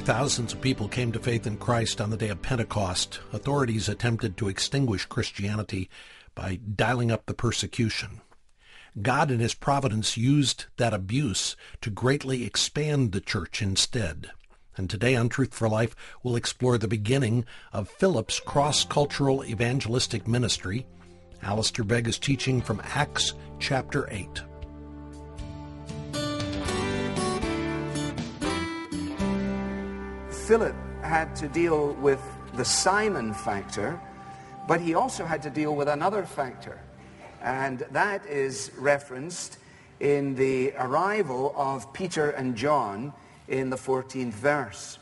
thousands of people came to faith in Christ on the day of Pentecost, authorities attempted to extinguish Christianity by dialing up the persecution. God in his providence used that abuse to greatly expand the church instead. And today on Truth for Life, we'll explore the beginning of Philip's cross-cultural evangelistic ministry. Alistair Begg is teaching from Acts chapter 8. Philip had to deal with the Simon factor, but he also had to deal with another factor, and that is referenced in the arrival of Peter and John in the 14th verse.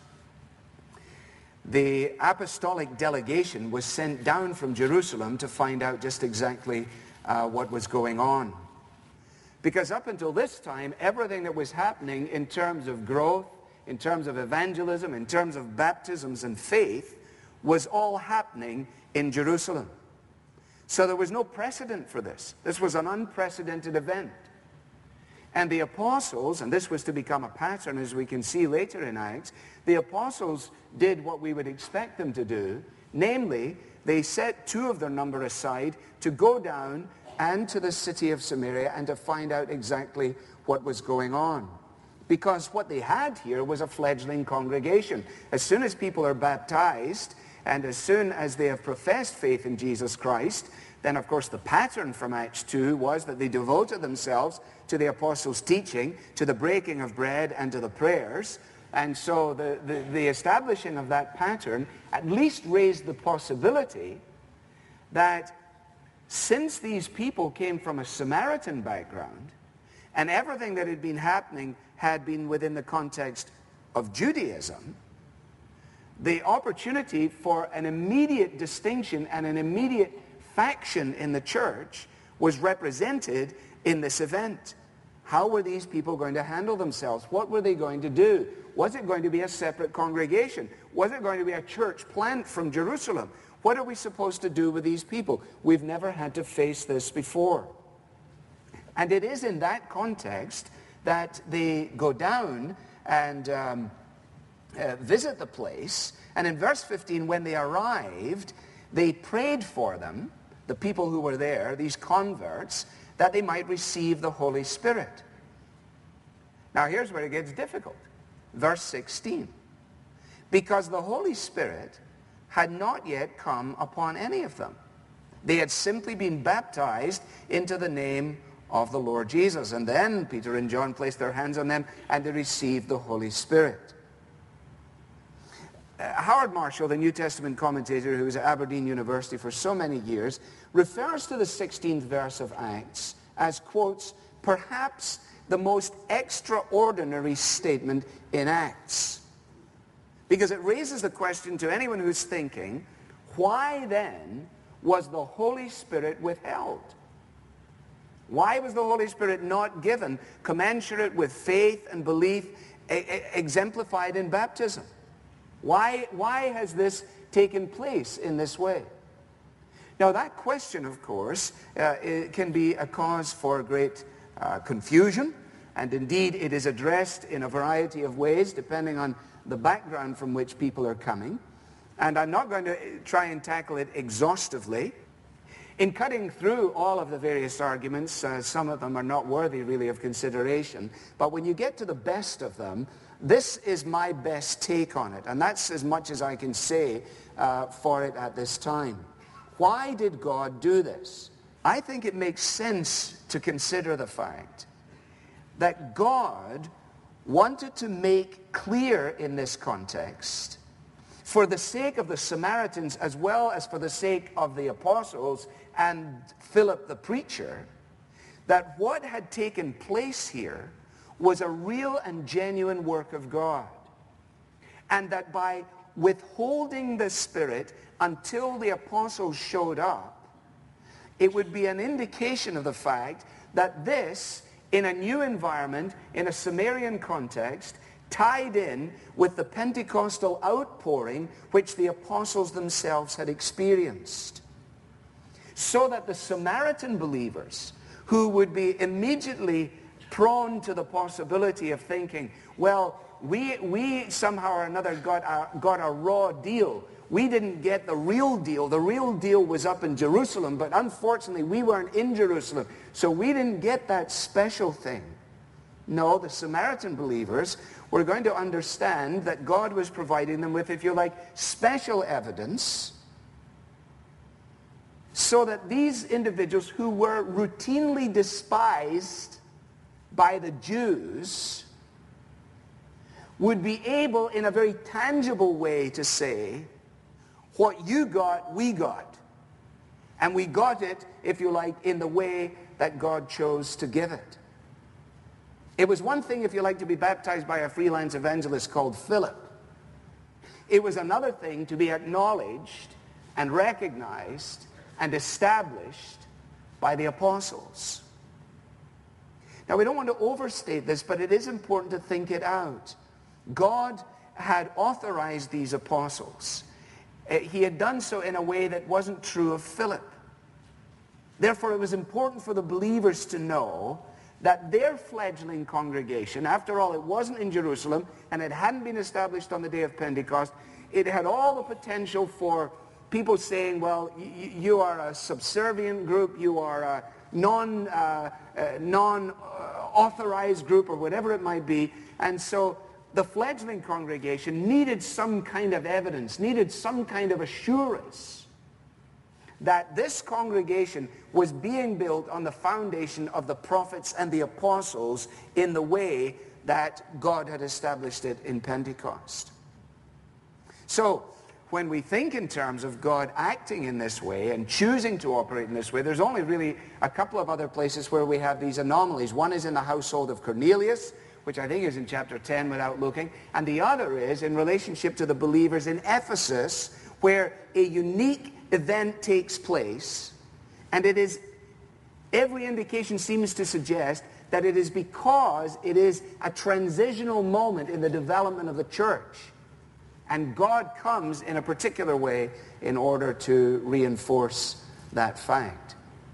The apostolic delegation was sent down from Jerusalem to find out just exactly what was going on. Because up until this time, everything that was happening in terms of growth, in terms of evangelism, in terms of baptisms and faith, was all happening in Jerusalem. So there was no precedent for this. This was an unprecedented event. And the apostles, and this was to become a pattern as we can see later in Acts, the apostles did what we would expect them to do, namely, they set two of their number aside to go down and to the city of Samaria and to find out exactly what was going on. Because what they had here was a fledgling congregation. As soon as people are baptized, and as soon as they have professed faith in Jesus Christ, then of course the pattern from Acts 2 was that they devoted themselves to the apostles' teaching, to the breaking of bread, and to the prayers. And so the establishing of that pattern at least raised the possibility that since these people came from a Samaritan background, and everything that had been happening had been within the context of Judaism, the opportunity for an immediate distinction and an immediate faction in the church was represented in this event. How were these people going to handle themselves? What were they going to do? Was it going to be a separate congregation? Was it going to be a church plant from Jerusalem? What are we supposed to do with these people? We've never had to face this before. And it is in that context that they go down and visit the place. And in verse 15, when they arrived, they prayed for them, the people who were there, these converts, that they might receive the Holy Spirit. Now here's where it gets difficult. Verse 16. Because the Holy Spirit had not yet come upon any of them. They had simply been baptized into the name of the Lord Jesus. And then Peter and John placed their hands on them and they received the Holy Spirit. Howard Marshall, the New Testament commentator who was at Aberdeen University for so many years, refers to the 16th verse of Acts as, quotes, perhaps the most extraordinary statement in Acts. Because it raises the question to anyone who's thinking, why then was the Holy Spirit withheld? Why was the Holy Spirit not given commensurate with faith and belief exemplified in baptism? Why has this taken place in this way? Now that question, of course, it can be a cause for great confusion, and indeed it is addressed in a variety of ways depending on the background from which people are coming. And I'm not going to try and tackle it exhaustively. In cutting through all of the various arguments, some of them are not worthy really of consideration, but when you get to the best of them, this is my best take on it, and that's as much as I can say for it at this time. Why did God do this? I think it makes sense to consider the fact that God wanted to make clear in this context, for the sake of the Samaritans as well as for the sake of the apostles and Philip the preacher, that what had taken place here was a real and genuine work of God. And that by withholding the Spirit until the apostles showed up, it would be an indication of the fact that this, in a new environment, in a Sumerian context, tied in with the Pentecostal outpouring which the apostles themselves had experienced. So that the Samaritan believers, who would be immediately prone to the possibility of thinking, well, we somehow or another got a raw deal. We didn't get the real deal. The real deal was up in Jerusalem, but unfortunately we weren't in Jerusalem, so we didn't get that special thing. No, the Samaritan believers were going to understand that God was providing them with, if you like, special evidence, so that these individuals who were routinely despised by the Jews would be able in a very tangible way to say, what you got, we got. And we got it, if you like, in the way that God chose to give it. It was one thing, if you like, to be baptized by a freelance evangelist called Philip. It was another thing to be acknowledged and recognized and established by the apostles. Now, we don't want to overstate this, but it is important to think it out. God had authorized these apostles. He had done so in a way that wasn't true of Philip. Therefore, it was important for the believers to know that their fledgling congregation, after all, it wasn't in Jerusalem, and it hadn't been established on the day of Pentecost. It had all the potential for people saying, well, you are a subservient group, you are a non-authorized group, or whatever it might be. And so the fledgling congregation needed some kind of evidence, needed some kind of assurance that this congregation was being built on the foundation of the prophets and the apostles in the way that God had established it in Pentecost. So, when we think in terms of God acting in this way and choosing to operate in this way, there's only really a couple of other places where we have these anomalies. One is in the household of Cornelius, which I think is in chapter 10 without looking, and the other is in relationship to the believers in Ephesus, where a unique event takes place, and it is, every indication seems to suggest that it is because it is a transitional moment in the development of the church. And God comes in a particular way in order to reinforce that fact.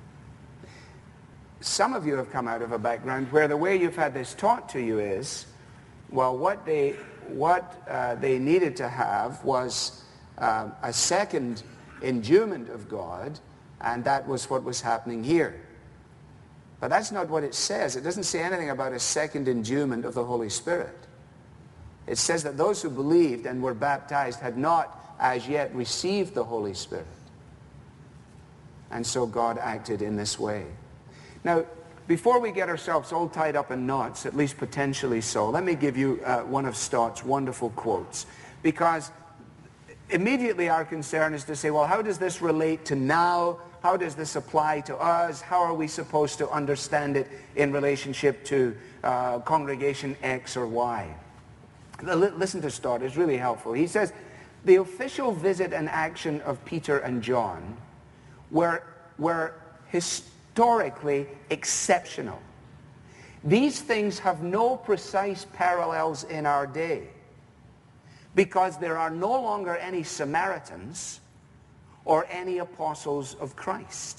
Some of you have come out of a background where the way you've had this taught to you is, well, what they needed to have was a second endowment of God, and that was what was happening here. But that's not what it says. It doesn't say anything about a second endowment of the Holy Spirit. It says that those who believed and were baptized had not as yet received the Holy Spirit. And so God acted in this way. Now, before we get ourselves all tied up in knots, at least potentially so, let me give you one of Stott's wonderful quotes. Because immediately our concern is to say, well, how does this relate to now? How does this apply to us? How are we supposed to understand it in relationship to congregation X or Y? Listen to Stott, it's really helpful. He says, the official visit and action of Peter and John were historically exceptional. These things have no precise parallels in our day, because there are no longer any Samaritans or any apostles of Christ.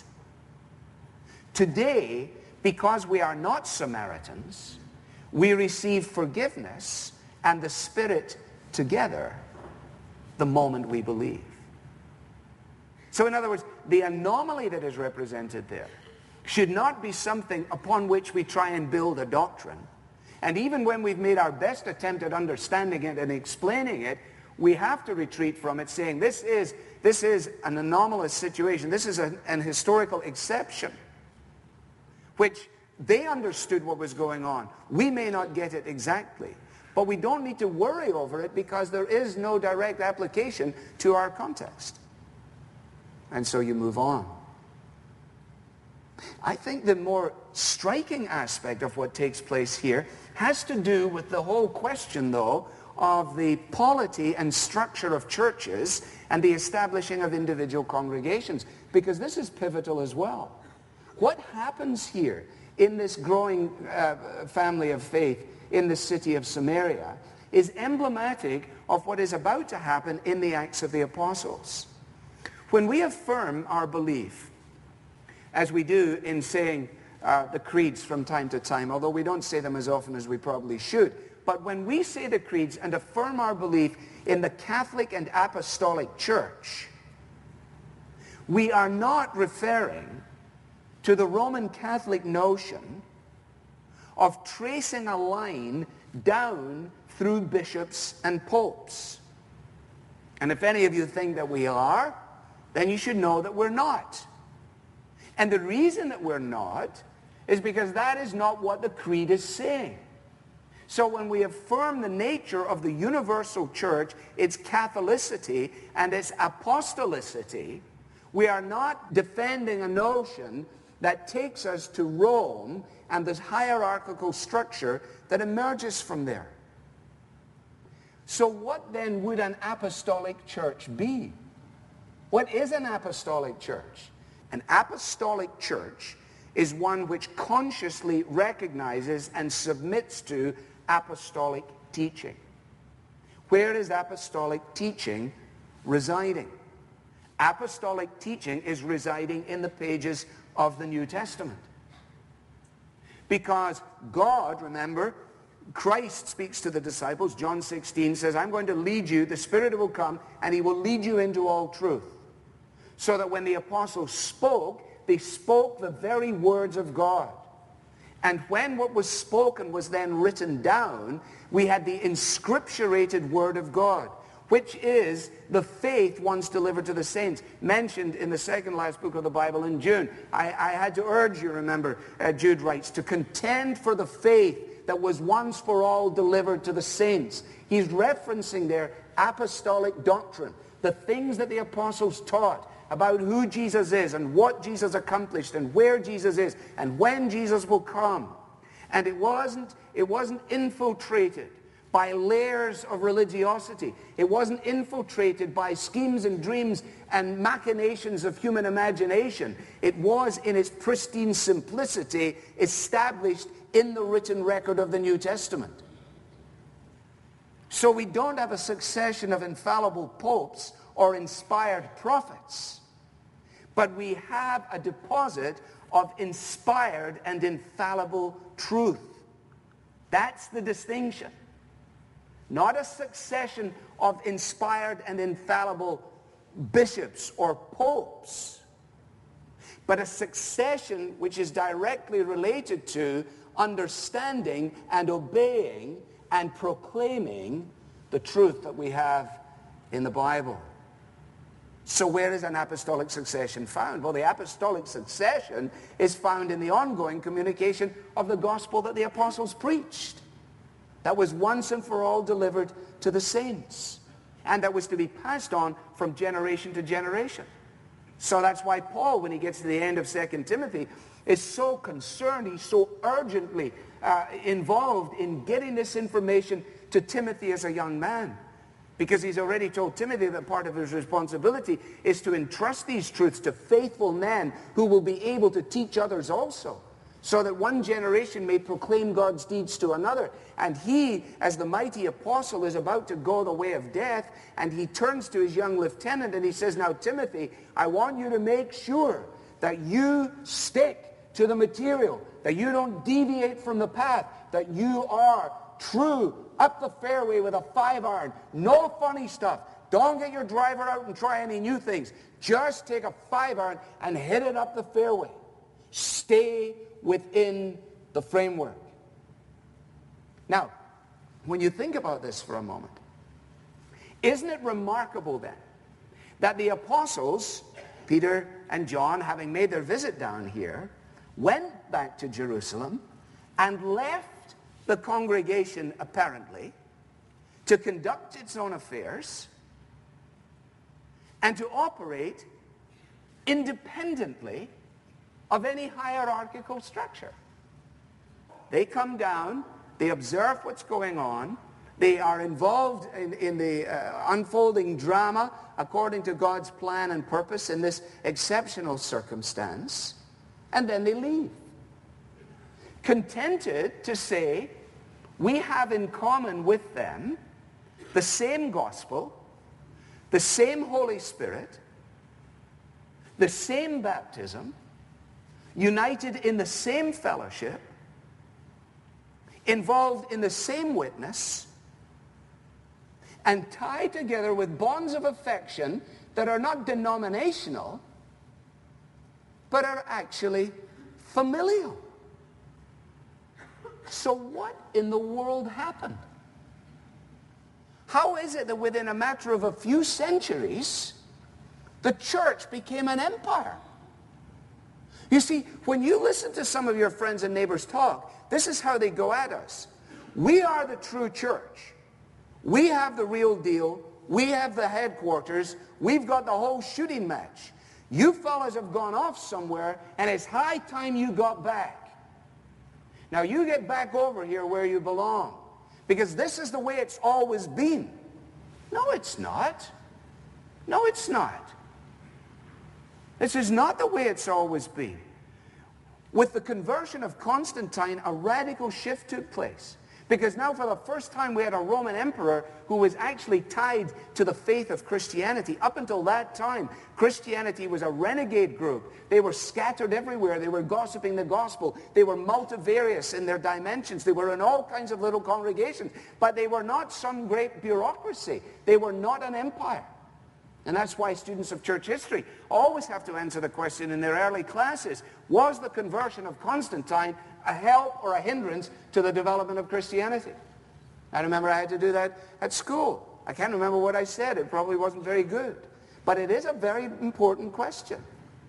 Today, because we are not Samaritans, we receive forgiveness and the Spirit together the moment we believe. So in other words, the anomaly that is represented there should not be something upon which we try and build a doctrine. And even when we've made our best attempt at understanding it and explaining it, we have to retreat from it, saying this is an anomalous situation. This is an historical exception, which they understood what was going on. We may not get it exactly, but we don't need to worry over it because there is no direct application to our context. And so you move on. I think the more striking aspect of what takes place here has to do with the whole question, though, of the polity and structure of churches and the establishing of individual congregations, because this is pivotal as well. What happens here in this growing family of faith in the city of Samaria is emblematic of what is about to happen in the Acts of the Apostles. When we affirm our belief, as we do in saying the creeds from time to time, although we don't say them as often as we probably should, But when we say the creeds and affirm our belief in the Catholic and Apostolic Church, we are not referring to the Roman Catholic notion of tracing a line down through bishops and popes. And if any of you think that we are, then you should know that we're not. And the reason that we're not is because that is not what the creed is saying. So when we affirm the nature of the universal church, its Catholicity and its apostolicity, we are not defending a notion that takes us to Rome and this hierarchical structure that emerges from there. So what then would an apostolic church be? What is an apostolic church? An apostolic church is one which consciously recognizes and submits to apostolic teaching. Where is apostolic teaching residing? Apostolic teaching is residing in the pages of the New Testament. Because God, remember, Christ speaks to the disciples. John 16 says, I'm going to lead you, the Spirit will come, and he will lead you into all truth. So that when the apostles spoke, they spoke the very words of God. And when what was spoken was then written down, we had the inscripturated word of God, which is the faith once delivered to the saints, mentioned in the second last book of the Bible in Jude. I had to urge you, remember, Jude writes, to contend for the faith that was once for all delivered to the saints. He's referencing their apostolic doctrine, the things that the apostles taught about who Jesus is and what Jesus accomplished and where Jesus is and when Jesus will come. And it wasn't infiltrated by layers of religiosity. It wasn't infiltrated by schemes and dreams and machinations of human imagination. It was, in its pristine simplicity, established in the written record of the New Testament. So we don't have a succession of infallible popes or inspired prophets, but we have a deposit of inspired and infallible truth. That's the distinction. Not a succession of inspired and infallible bishops or popes, but a succession which is directly related to understanding and obeying and proclaiming the truth that we have in the Bible. So where is an apostolic succession found? Well, the apostolic succession is found in the ongoing communication of the gospel that the apostles preached. That was once and for all delivered to the saints. And that was to be passed on from generation to generation. So that's why Paul, when he gets to the end of 2 Timothy, is so concerned, he's so urgently involved in getting this information to Timothy as a young man. Because he's already told Timothy that part of his responsibility is to entrust these truths to faithful men who will be able to teach others also, so that one generation may proclaim God's deeds to another. And he, as the mighty apostle, is about to go the way of death, and he turns to his young lieutenant and he says, now Timothy, I want you to make sure that you stick to the material, that you don't deviate from the path, that you are true, up the fairway with a 5-iron. No funny stuff. Don't get your driver out and try any new things. Just take a 5-iron and hit it up the fairway. Stay within the framework. Now, when you think about this for a moment, isn't it remarkable then that the apostles, Peter and John, having made their visit down here, went back to Jerusalem and left the congregation, apparently, to conduct its own affairs and to operate independently of any hierarchical structure. They come down, they observe what's going on, they are involved in the unfolding drama according to God's plan and purpose in this exceptional circumstance, and then they leave. Contented to say, we have in common with them the same gospel, the same Holy Spirit, the same baptism, united in the same fellowship, involved in the same witness, and tied together with bonds of affection that are not denominational, but are actually familial. So what in the world happened? How is it that within a matter of a few centuries, the church became an empire? You see, when you listen to some of your friends and neighbors talk, this is how they go at us. We are the true church. We have the real deal. We have the headquarters. We've got the whole shooting match. You fellas have gone off somewhere, and it's high time you got back. Now you get back over here where you belong, because this is the way it's always been. No, it's not. No, it's not. This is not the way it's always been. With the conversion of Constantine, a radical shift took place. Because now for the first time we had a Roman emperor who was actually tied to the faith of Christianity. Up until that time, Christianity was a renegade group. They were scattered everywhere. They were gossiping the gospel. They were multivarious in their dimensions. They were in all kinds of little congregations. But they were not some great bureaucracy. They were not an empire. And that's why students of church history always have to answer the question in their early classes, was the conversion of Constantine a help or a hindrance to the development of Christianity? I remember I had to do that at school. I can't remember what I said. It probably wasn't very good. But it is a very important question.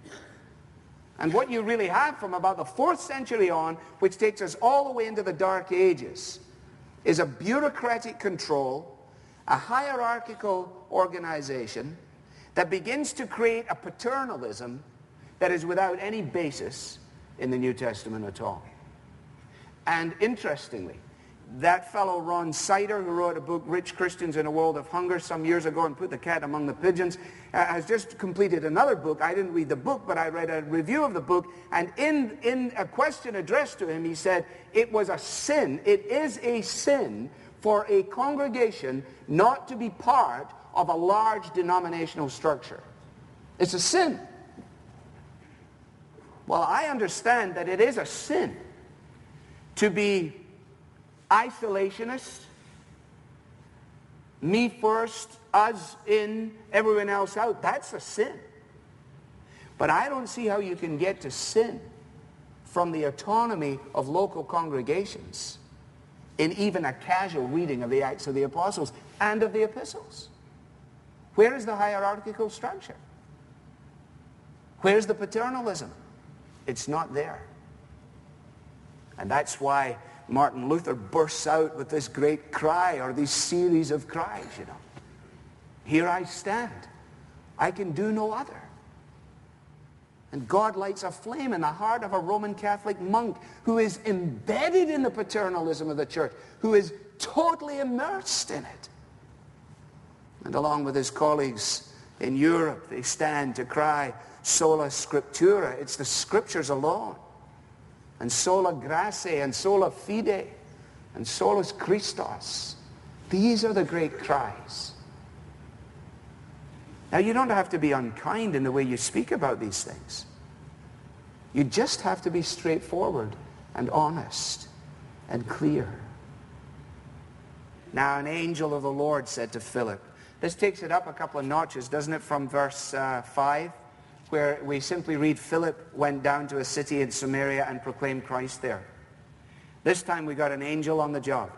And what you really have from about the 4th century on, which takes us all the way into the Dark Ages, is a bureaucratic control, a hierarchical organization that begins to create a paternalism that is without any basis in the New Testament at all. And interestingly, that fellow Ron Sider, who wrote a book, Rich Christians in a World of Hunger, some years ago and put the cat among the pigeons, has just completed another book. I didn't read the book, but I read a review of the book, and in a question addressed to him, he said, it was a sin, it is a sin for a congregation not to be part of a large denominational structure. It's a sin. Well, I understand that it is a sin to be isolationist, me first, us in, everyone else out. That's a sin. But I don't see how you can get to sin from the autonomy of local congregations in even a casual reading of the Acts of the Apostles and of the epistles. Where is the hierarchical structure? Where's the paternalism? It's not there. And that's why Martin Luther bursts out with this great cry, or these series of cries, you know. Here I stand. I can do no other. And God lights a flame in the heart of a Roman Catholic monk who is embedded in the paternalism of the church, who is totally immersed in it. And along with his colleagues in Europe, they stand to cry, sola scriptura. It's the scriptures alone. And sola gratia, and sola fide, and solus Christos. These are the great cries. Now, you don't have to be unkind in the way you speak about these things. You just have to be straightforward and honest and clear. Now, an angel of the Lord said to Philip, this takes it up a couple of notches, doesn't it, from verse 5, where we simply read, Philip went down to a city in Samaria and proclaimed Christ there. This time we got an angel on the job.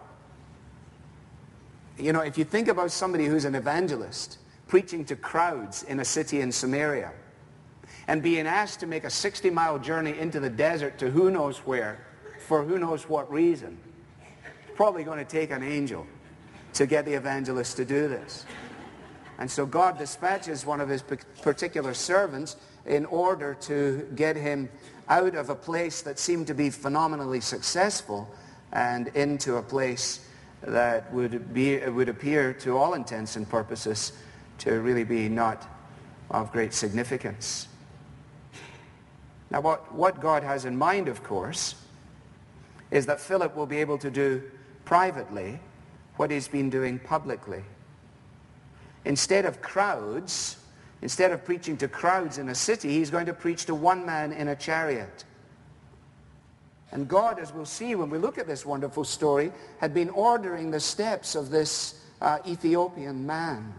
You know, if you think about somebody who's an evangelist preaching to crowds in a city in Samaria and being asked to make a 60-mile journey into the desert to who knows where, for who knows what reason, it's probably going to take an angel to get the evangelist to do this. And so God dispatches one of his particular servants in order to get him out of a place that seemed to be phenomenally successful and into a place that would appear to all intents and purposes to really be not of great significance. Now what God has in mind, of course, is that Philip will be able to do privately what he's been doing publicly. Instead of crowds, instead of preaching to crowds in a city, he's going to preach to one man in a chariot. And God, as we'll see when we look at this wonderful story, had been ordering the steps of this Ethiopian man.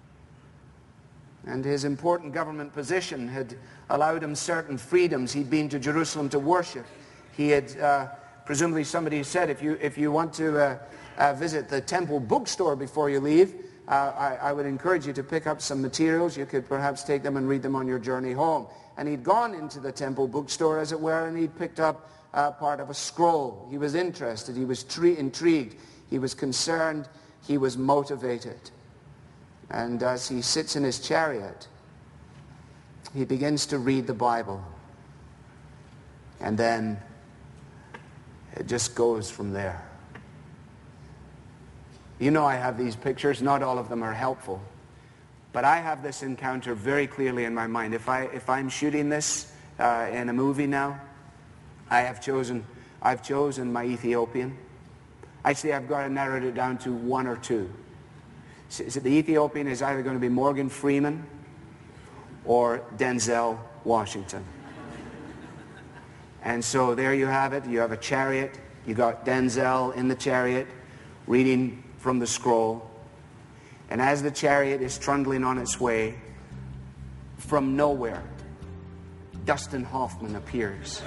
And his important government position had allowed him certain freedoms. He'd been to Jerusalem to worship. He had, presumably somebody said, if you want to visit the temple bookstore before you leave, I would encourage you to pick up some materials. You could perhaps take them and read them on your journey home. And he'd gone into the temple bookstore, as it were, and he'd picked up part of a scroll. He was interested. He was intrigued. He was concerned. He was motivated. And as he sits in his chariot, he begins to read the Bible. And then it just goes from there. You know, I have these pictures. Not all of them are helpful. But I have this encounter very clearly in my mind. If I'm shooting this in a movie now, I've chosen my Ethiopian. Actually, I've got to narrow it down to one or two. So the Ethiopian is either going to be Morgan Freeman or Denzel Washington. And so there you have it. You have a chariot. You got Denzel in the chariot reading from the scroll. And as the chariot is trundling on its way, from nowhere, Dustin Hoffman appears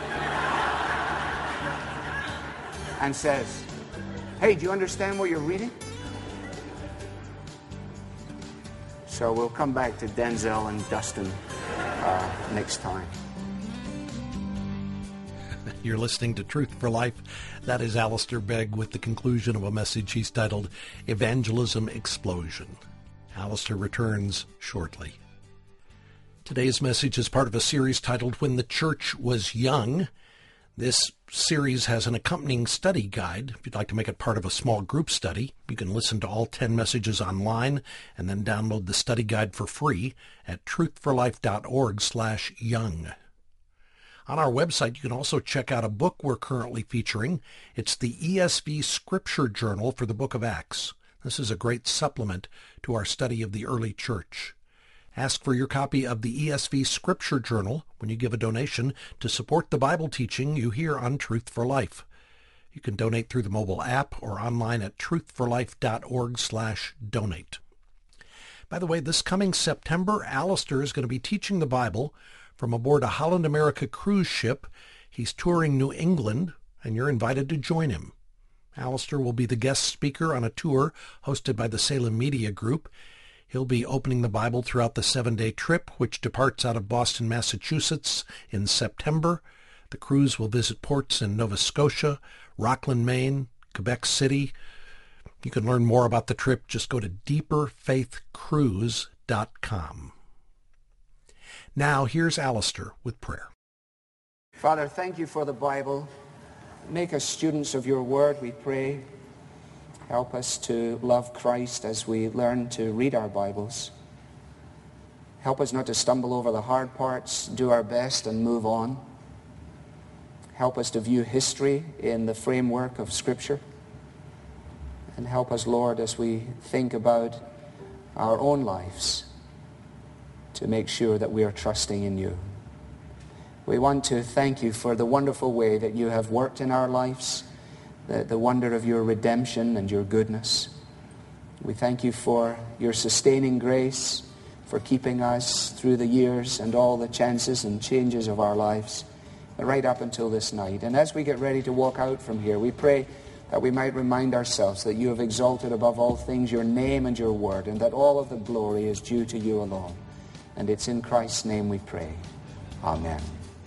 and says, "Hey, do you understand what you're reading?" So we'll come back to Denzel and Dustin next time. You're listening to Truth for Life. That is Alistair Begg with the conclusion of a message he's titled Evangelism Explosion. Alistair returns shortly. Today's message is part of a series titled When the Church Was Young. This series has an accompanying study guide. If you'd like to make it part of a small group study, you can listen to all 10 messages online and then download the study guide for free at truthforlife.org/young. On our website, you can also check out a book we're currently featuring. It's the ESV Scripture Journal for the Book of Acts. This is a great supplement to our study of the early church. Ask for your copy of the ESV Scripture Journal when you give a donation to support the Bible teaching you hear on Truth for Life. You can donate through the mobile app or online at truthforlife.org/donate. By the way, this coming September, Alistair is going to be teaching the Bible from aboard a Holland America cruise ship. He's touring New England, and you're invited to join him. Alistair will be the guest speaker on a tour hosted by the Salem Media Group. He'll be opening the Bible throughout the 7-day trip, which departs out of Boston, Massachusetts in September. The cruise will visit ports in Nova Scotia, Rockland, Maine, Quebec City. You can learn more about the trip. Just go to deeperfaithcruise.com. Now, here's Alistair with prayer. Father, thank you for the Bible. Make us students of your word, we pray. Help us to love Christ as we learn to read our Bibles. Help us not to stumble over the hard parts, do our best and move on. Help us to view history in the framework of Scripture. And help us, Lord, as we think about our own lives, to make sure that we are trusting in you. We want to thank you for the wonderful way that you have worked in our lives, the wonder of your redemption and your goodness. We thank you for your sustaining grace, for keeping us through the years and all the chances and changes of our lives, right up until this night. And as we get ready to walk out from here, we pray that we might remind ourselves that you have exalted above all things your name and your word, and that all of the glory is due to you alone. And it's in Christ's name we pray. Amen.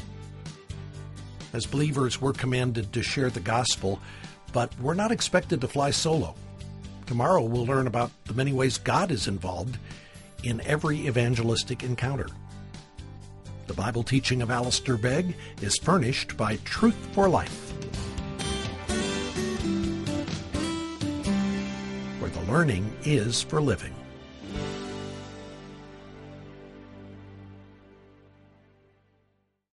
As believers, we're commanded to share the gospel, but we're not expected to fly solo. Tomorrow we'll learn about the many ways God is involved in every evangelistic encounter. The Bible teaching of Alistair Begg is furnished by Truth for Life, where the learning is for living.